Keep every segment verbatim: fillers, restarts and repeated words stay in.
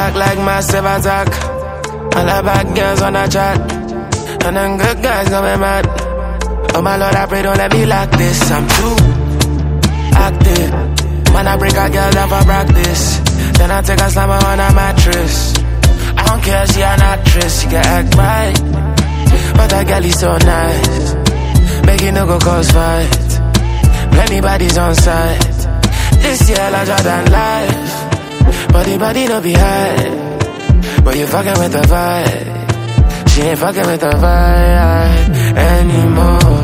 act like massive attack. All the bad girls on the chat, and them good guys got me mad. Oh my Lord, I pray don't let me like this. I'm too active. Man, I break a girl down for practice. Then I take a slammer on a mattress. I don't care, she an actress. She can act right, but that girl is so nice. Make it no go cause fight. Plenty bodies on site. This year larger than life. Body body no be high, but you fucking with the vibe. She ain't fucking with the vibe anymore.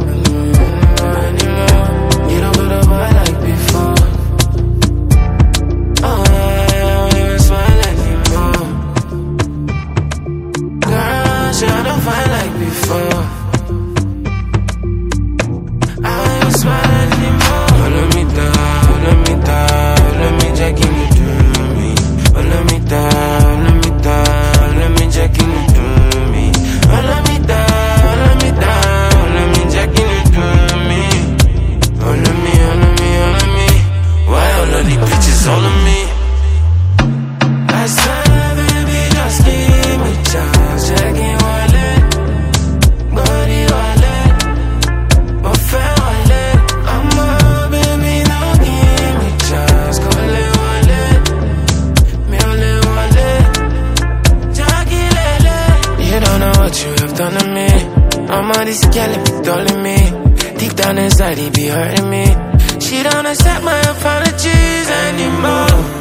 You don't put a boy like before. Oh, I don't even smile anymore. Girl, she don't find like before. I don't even smile anymore. Follow me down, follow me down, follow me checking it to me. Follow me down, follow me down, follow me checking it to me. Follow me down, follow me down, follow me checking it to me. Follow me, follow me, follow me. Why all of these bitches all of me? I swear, baby, just give me chance. Checking wallet, body wallet, my fair wallet. I'm up, baby, don't give me chance. Call it wallet, me only wallet. Jackie Lele, you don't know what you have done to me. I'm on this girl, it be dulling me. Deep down inside, he be hurting me. She don't accept my apologies anymore.